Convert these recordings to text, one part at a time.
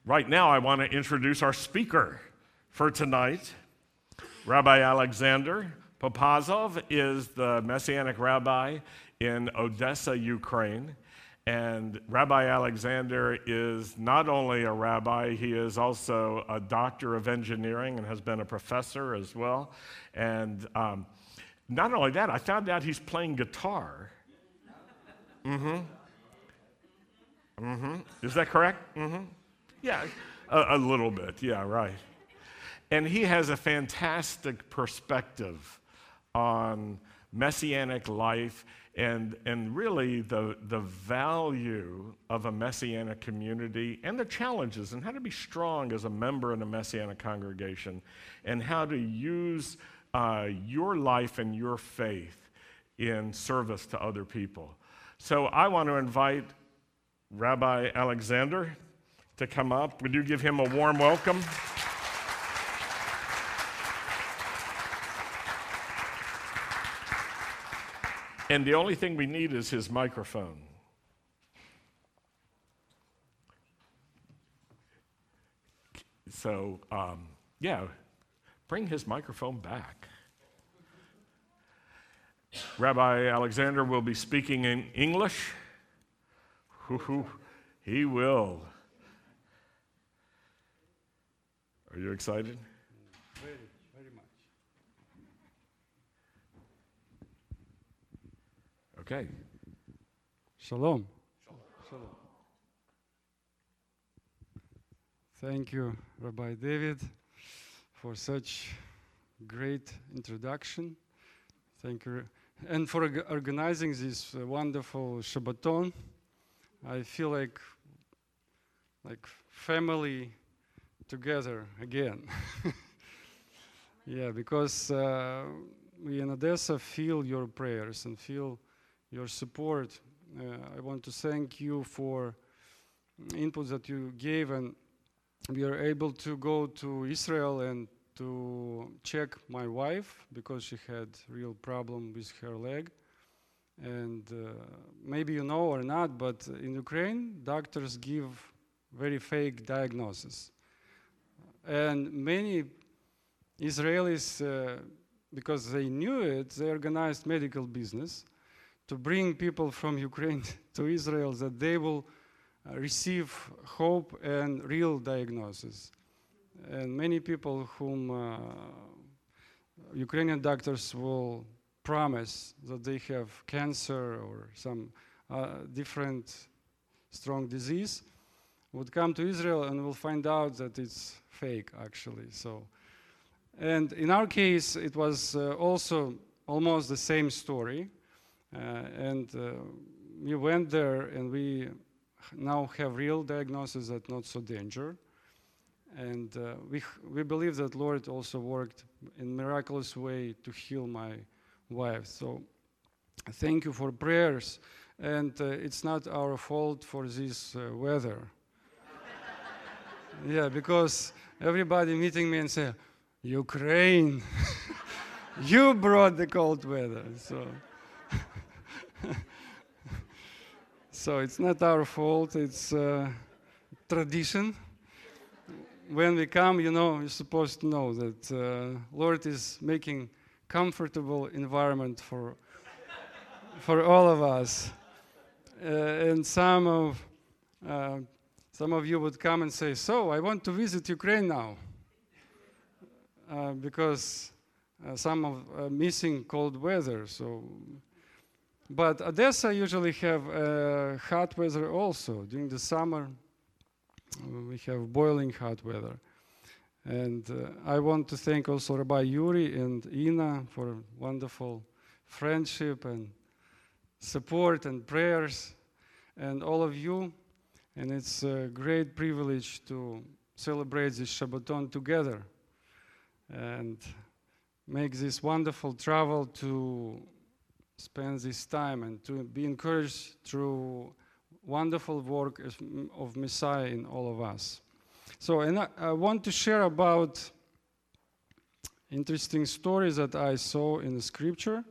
Right now, I want to introduce our speaker for tonight. Rabbi Alexander Popazov is the Messianic rabbi in Odessa, Ukraine. And Rabbi Alexander is not only a rabbi, he is also a doctor of engineering and has been a professor as well. And not only that, I found out he's playing guitar. Is that correct? Yeah, a little bit. Yeah, right. And he has a fantastic perspective on Messianic life and really the value of a Messianic community and the challenges and how to be strong as a member in a Messianic congregation and how to use your life and your faith in service to other people. So I want to invite Rabbi Alexander to come up. Would you give him a warm welcome? And the only thing we need is his microphone. So, bring his microphone back. Rabbi Alexander will be speaking in English. He will. Are you excited? Very, very much. Okay. Shalom. Shalom. Thank you, Rabbi David, for such great introduction. Thank you. And for organizing this wonderful Shabbaton. I feel like family together again. Yeah, because we in Odessa feel your prayers and feel your support. I want to thank you for inputs that you gave, and we are able to go to Israel and to check my wife because she had real problem with her leg. And maybe you know or not, but in Ukraine, doctors give very fake diagnosis. And many Israelis, because they knew it, they organized medical business to bring people from Ukraine to Israel that they will receive hope and real diagnosis. And many people whom Ukrainian doctors will promise that they have cancer or some different strong disease would come to Israel and will find out that it's fake actually. So, and in our case it was also almost the same story, and we went there and we now have real diagnosis that not so danger, and we believe that Lord also worked in miraculous way to heal my wife. So thank you for prayers, and it's not our fault for this weather. Yeah, because everybody meeting me and say, Ukraine, you brought the cold weather. So it's not our fault, it's tradition. When we come, you're supposed to know that Lord is making comfortable environment for all of us. And some of you would come and say, so I want to visit Ukraine now. Because some of missing cold weather. But Odessa usually have hot weather also. During the summer, we have boiling hot weather. And I want to thank also Rabbi Yuri and Ina for wonderful friendship and support and prayers, and all of you. And it's a great privilege to celebrate this Shabbaton together and make this wonderful travel to spend this time and to be encouraged through wonderful work of Messiah in all of us. So, and I want to share about interesting stories that I saw in the scripture.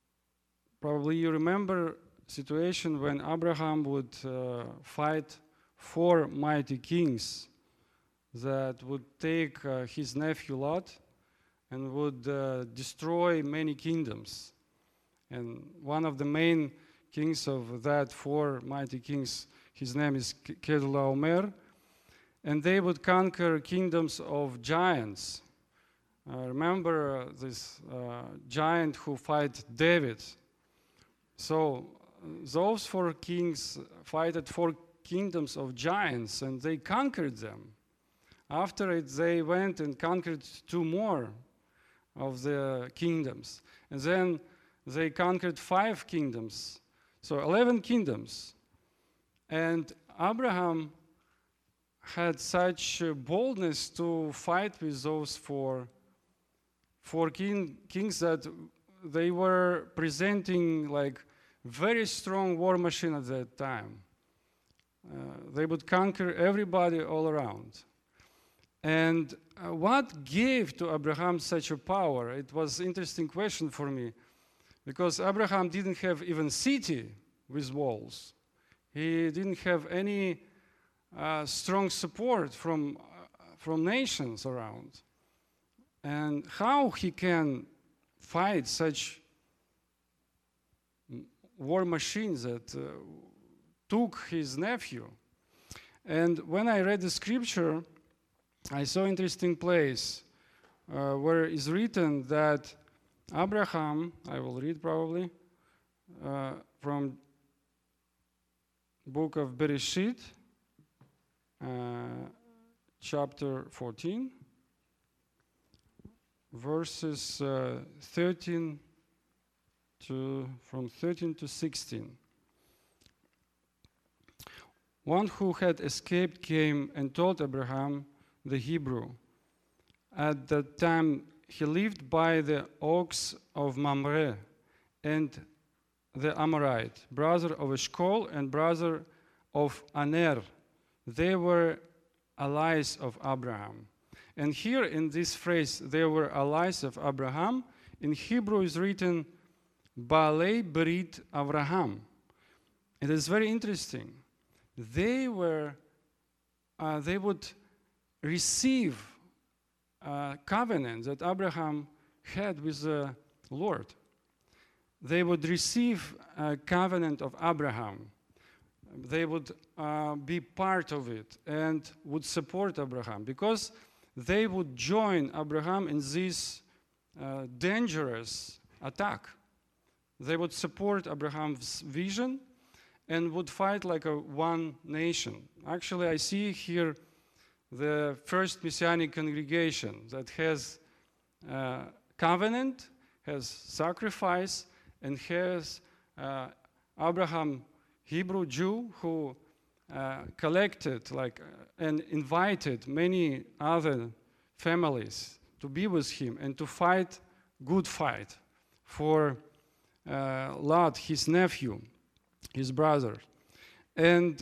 Probably you remember situation when Abraham would fight 4 mighty kings that would take his nephew Lot and would destroy many kingdoms. And one of the main kings of that 4 mighty kings, his name is Kedorlaomer, and they would conquer kingdoms of giants. Remember this giant who fought David. So those 4 kings fought 4 kingdoms of giants, and they conquered them. After it, they went and conquered 2 more of the kingdoms. And then they conquered 5 kingdoms. So 11 kingdoms. And Abraham had such boldness to fight with those 4 kings that they were presenting like very strong war machine at that time. They would conquer everybody all around. And what gave to Abraham such a power? It was an interesting question for me, because Abraham didn't have even city with walls. He didn't have any strong support from nations around. And how he can fight such war machines that took his nephew? And when I read the scripture, I saw an interesting place where it's written that Abraham, I will read probably, from book of Bereshit, chapter 14, verses 13 to 16. One who had escaped came and told Abraham the Hebrew. At that time he lived by the oaks of Mamre, and the Amorite, brother of Eshcol and brother of Aner. They were allies of Abraham. And here in this phrase, they were allies of Abraham, in Hebrew is written Baalei Berit Avraham. It is very interesting. They would receive a covenant that Abraham had with the Lord. They would receive a covenant of Abraham. They would be part of it and would support Abraham, because they would join Abraham in this dangerous attack. They would support Abraham's vision and would fight like a one nation. Actually, I see here the first Messianic congregation that has covenant, has sacrifice, and has Abraham, Hebrew Jew, who collected and invited many other families to be with him and to fight good fight for Lot, his nephew, his brother. And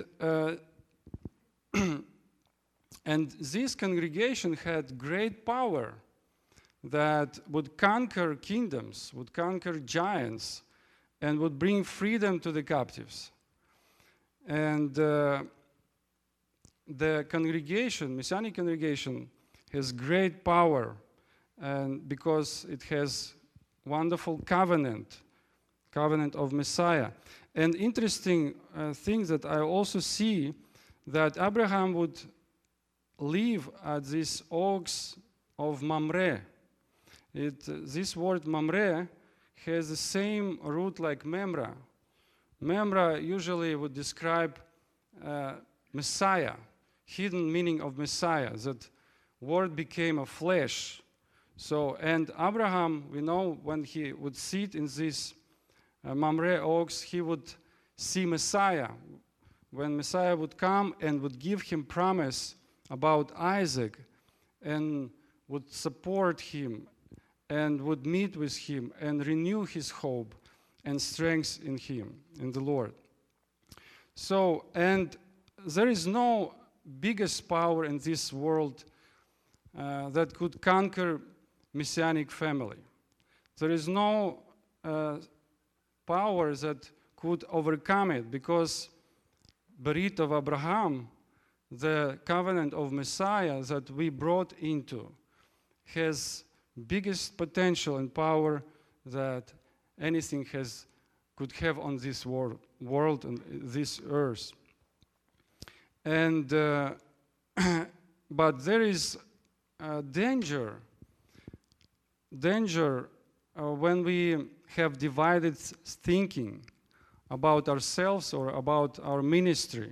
and this congregation had great power that would conquer kingdoms, would conquer giants, and would bring freedom to the captives. And the congregation, Messianic congregation, has great power, and because it has wonderful covenant of Messiah. And interesting thing that I also see, that Abraham would live at these oaks of Mamre. This word Mamre has the same root like Memra. Memra usually would describe Messiah, hidden meaning of Messiah, that word became a flesh. So, and Abraham, we know when he would sit in these Mamre oaks, he would see Messiah. When Messiah would come and would give him promise about Isaac and would support him and would meet with him and renew his hope and strength in him, in the Lord. So, and there is no biggest power in this world that could conquer Messianic family. There is no power that could overcome it, because Berit of Abraham the covenant of Messiah that we brought into has biggest potential and power that anything could have on this world and this earth. And but there is danger when we have divided thinking about ourselves or about our ministry.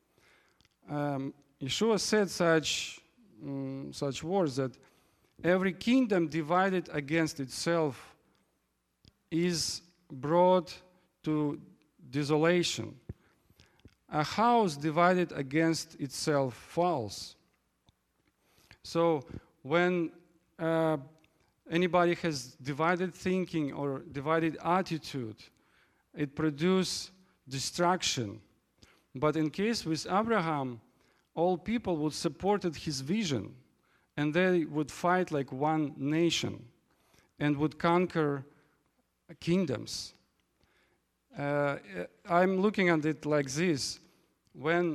Yeshua said such words that every kingdom divided against itself is brought to desolation. A house divided against itself falls. So when anybody has divided thinking or divided attitude, it produces destruction. But in case with Abraham, all people would supported his vision, and they would fight like one nation and would conquer kingdoms. I'm looking at it like this. When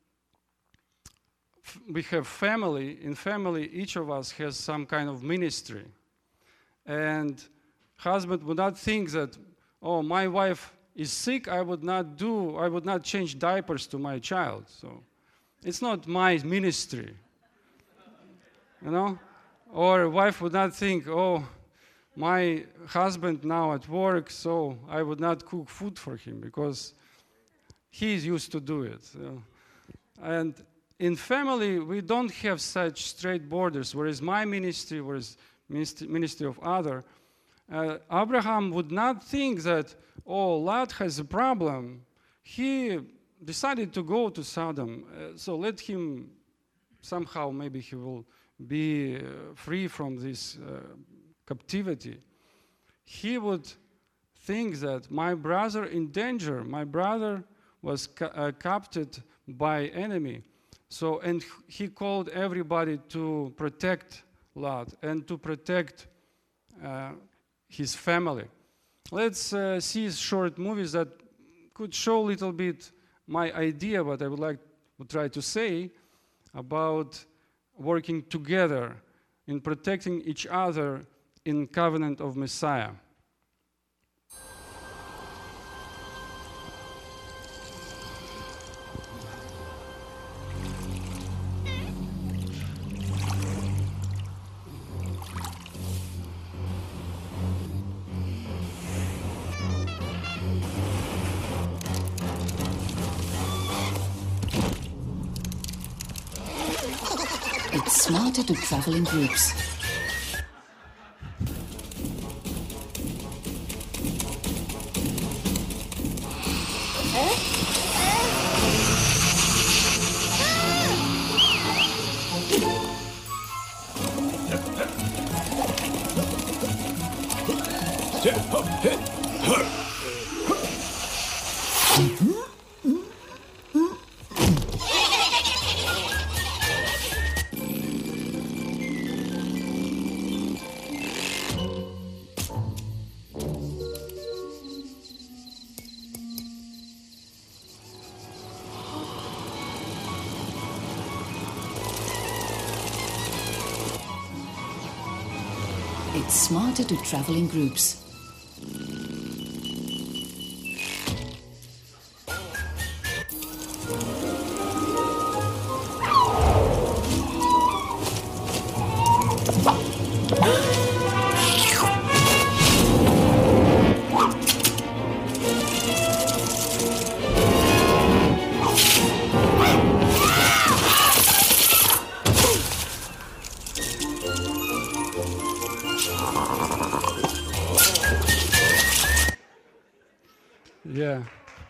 we have family, in family each of us has some kind of ministry. And husband would not think that, oh, my wife is sick, I would not change diapers to my child. So it's not my ministry. You know? Or wife would not think, oh, my husband now at work, so I would not cook food for him because he's used to do it. And in family, we don't have such straight borders, whereas my ministry, whereas ministry of other. Abraham would not think that, oh, Lot has a problem. He decided to go to Sodom, so let him somehow, maybe he will be free from this captivity. He would think that my brother in danger, my brother was captured by enemy. So, and he called everybody to protect Lot and to protect his family. Let's see short movies that could show a little bit my idea, what I would try to say about working together in protecting each other in covenant of Messiah. It's smarter to travel in groups. It's smarter to travel in groups. Yeah.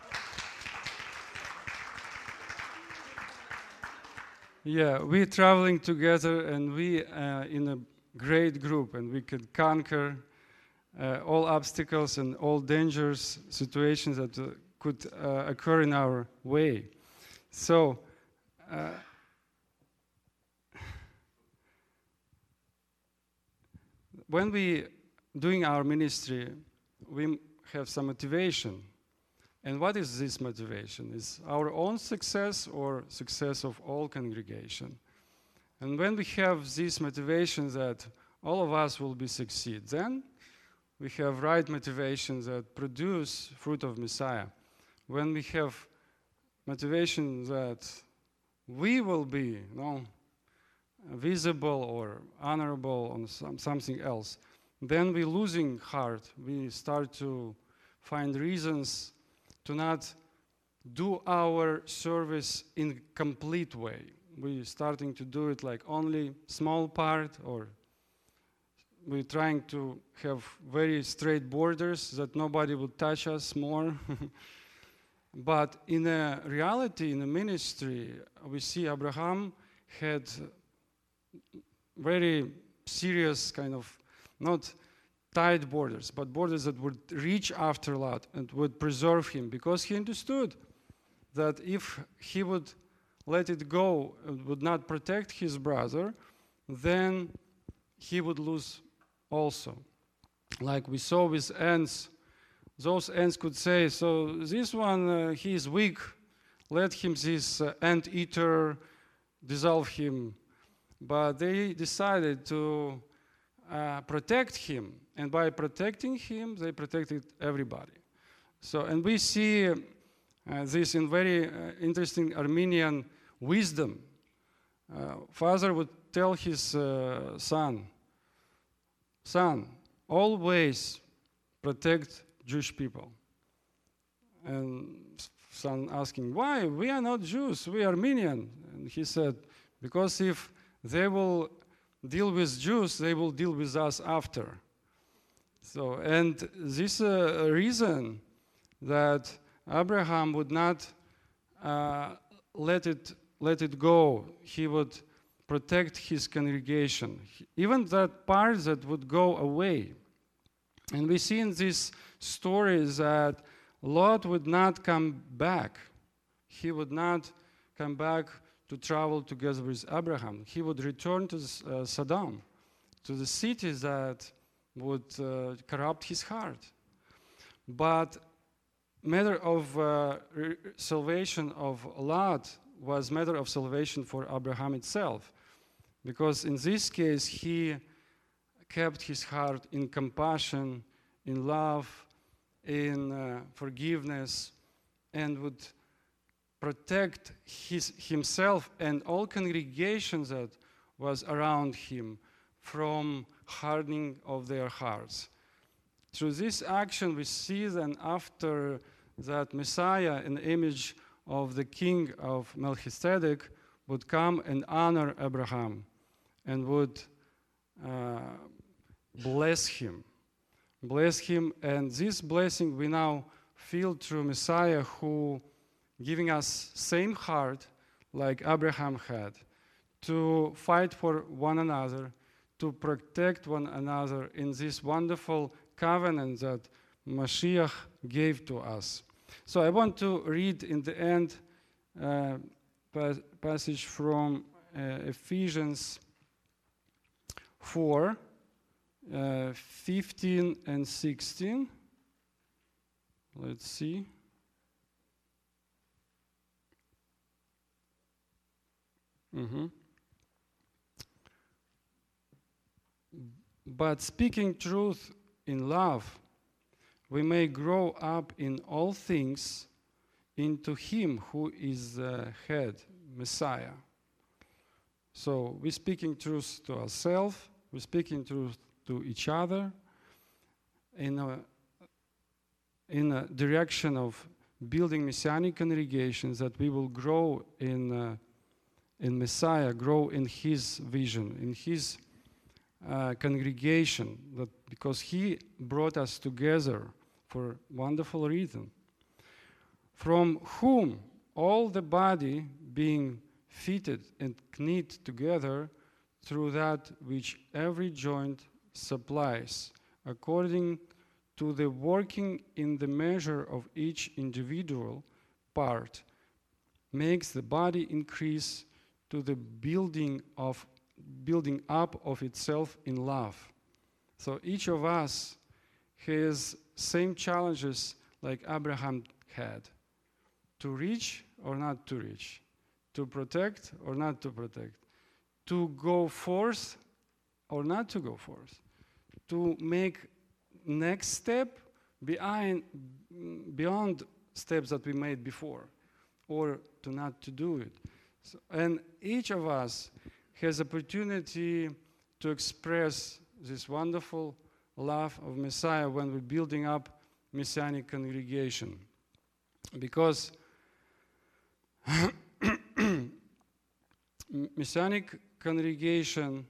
Yeah, we're traveling together and we in a great group, and we could conquer all obstacles and all dangerous situations that could occur in our way. So, when we doing our ministry, we have some motivation. And what is this motivation? Is our own success or success of all congregation? And when we have this motivation that all of us will be succeed, then we have right motivations that produce fruit of Messiah. When we have motivation that we will be, visible or honorable on something else, then we're losing heart. We start to find reasons to not do our service in complete way. We're starting to do it like only small part, or we're trying to have very straight borders that nobody would touch us more. But in a reality, in a ministry, we see Abraham had very serious kind of, not tight borders, but borders that would reach after Lot and would preserve him, because he understood that if he would let it go and would not protect his brother, then he would lose also. Like we saw with ants, those ants could say, so this one, he is weak, let him, this ant-eater, dissolve him. But they decided to protect him, and by protecting him, they protected everybody. So, and we see this in very interesting Armenian wisdom. Father would tell his son, always protect Jewish people. And son asking, why? We are not Jews, we are Armenian. And he said, because if they will deal with Jews, they will deal with us after. So, and this reason that Abraham would not let it go. He would protect his congregation, even that part that would go away. And we see in this story that Lot would not come back. He would not come back to travel together with Abraham. He would return to Sodom, to the city that would corrupt his heart. But matter of salvation of Lot was matter of salvation for Abraham itself, because in this case he kept his heart in compassion, in love, in forgiveness, and would protect himself and all congregations that was around him from hardening of their hearts. Through this action, we see then after that Messiah, an image of the king of Melchizedek, would come and honor Abraham and would bless him. And this blessing we now feel through Messiah, who giving us same heart like Abraham had, to fight for one another, to protect one another in this wonderful covenant that Mashiach gave to us. So I want to read in the end passage from Ephesians 4, 15 and 16. Let's see. But speaking truth in love, we may grow up in all things into Him who is the head, Messiah. So we're speaking truth to ourselves, we're speaking truth to each other in a direction of building Messianic congregations, that we will grow in Messiah, grow in His vision, in His congregation, that because He brought us together for wonderful reason, from whom all the body being fitted and knit together through that which every joint supplies, according to the working in the measure of each individual part, makes the body increase to the building up of itself in love. So each of us has same challenges like Abraham had. To reach or not to reach. To protect or not to protect. To go forth or not to go forth. To make next step beyond steps that we made before, or to not to do it. So, and each of us has opportunity to express this wonderful love of Messiah when we're building up Messianic congregation. Because Messianic congregation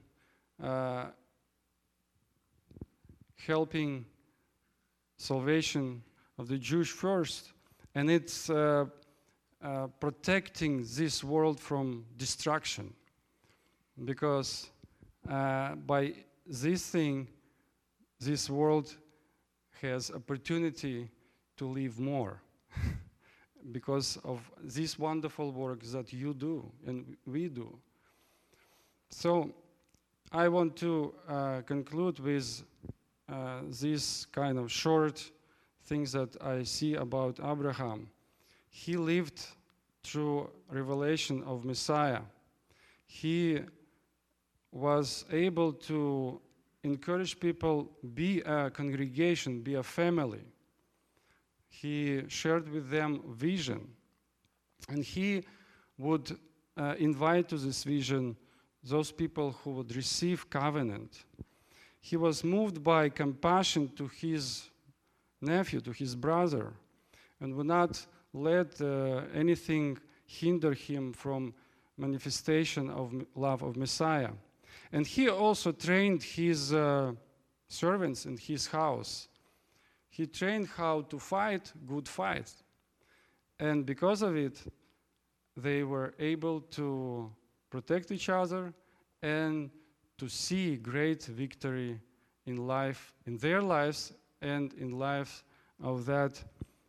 helping salvation of the Jewish first, and it's protecting this world from destruction. Because by this thing, this world has opportunity to live more because of these wonderful works that you do and we do. So I want to conclude with this kind of short things that I see about Abraham. He lived through revelation of Messiah. He was able to encourage people, be a congregation, be a family. He shared with them vision. And he would invite to this vision those people who would receive covenant. He was moved by compassion to his nephew, to his brother, and would not let anything hinder him from manifestation of love of Messiah. And he also trained his servants in his house. He trained how to fight good fights. And because of it, they were able to protect each other and to see great victory in life, in their lives and in life of that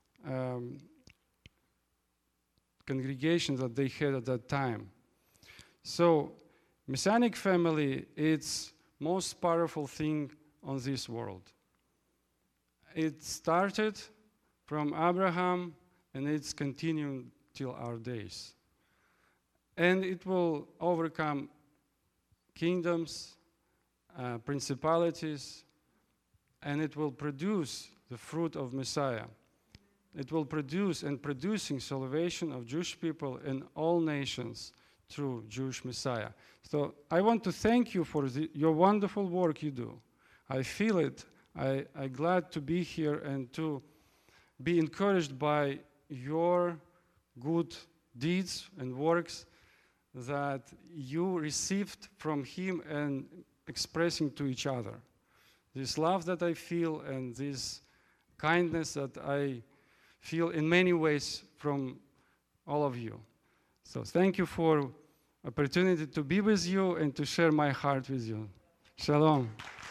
congregation that they had at that time. So, Messianic family, it's most powerful thing on this world. It started from Abraham and it's continuing till our days. And it will overcome kingdoms, principalities, and it will produce the fruit of Messiah. It will produce and producing salvation of Jewish people in all nations through Jewish Messiah. So I want to thank you for your wonderful work you do. I feel it. I'm glad to be here and to be encouraged by your good deeds and works that you received from him and expressing to each other. This love that I feel and this kindness that I feel in many ways from all of you. So thank you for opportunity to be with you and to share my heart with you. Shalom.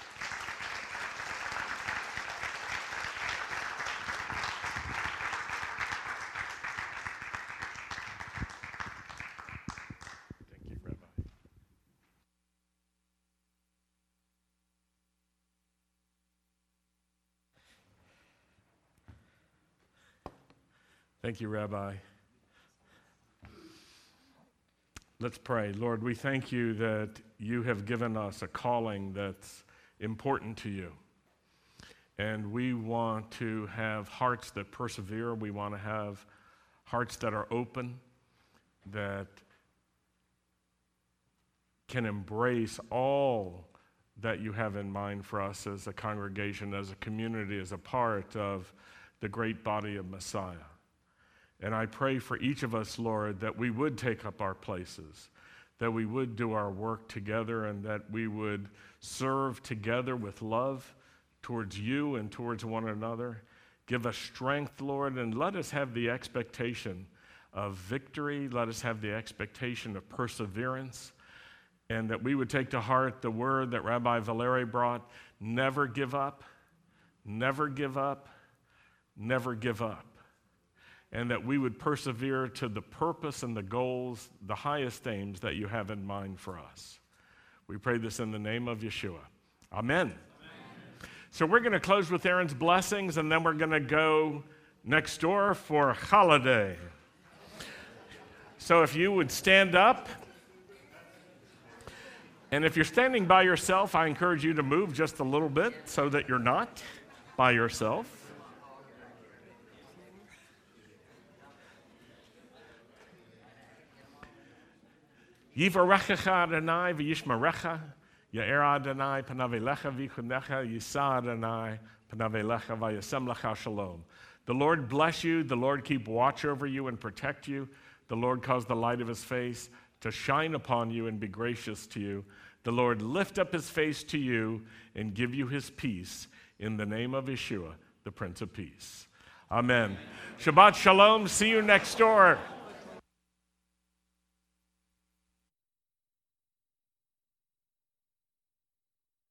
Thank you, Rabbi. Thank you, Rabbi. Let's pray. Lord, we thank you that you have given us a calling that's important to you. And we want to have hearts that persevere. We want to have hearts that are open, that can embrace all that you have in mind for us as a congregation, as a community, as a part of the great body of Messiah. And I pray for each of us, Lord, that we would take up our places, that we would do our work together, and that we would serve together with love towards you and towards one another. Give us strength, Lord, and let us have the expectation of victory. Let us have the expectation of perseverance, and that we would take to heart the word that Rabbi Valeri brought: never give up, never give up, never give up. And that we would persevere to the purpose and the goals, the highest aims that you have in mind for us. We pray this in the name of Yeshua. Amen. So we're going to close with Aaron's blessings, and then we're going to go next door for holiday. So if you would stand up, and if you're standing by yourself, I encourage you to move just a little bit so that you're not by yourself. Yivarechecha Adonai v'yishmerecha, Ya'er Adonai panav elecha v'yichunecha, Yisa Adonai panav elecha v'yasem lecha shalom. The Lord bless you, the Lord keep watch over you and protect you. The Lord cause the light of his face to shine upon you and be gracious to you. The Lord lift up his face to you and give you his peace in the name of Yeshua, the Prince of Peace. Amen. Shabbat Shalom. See you next door.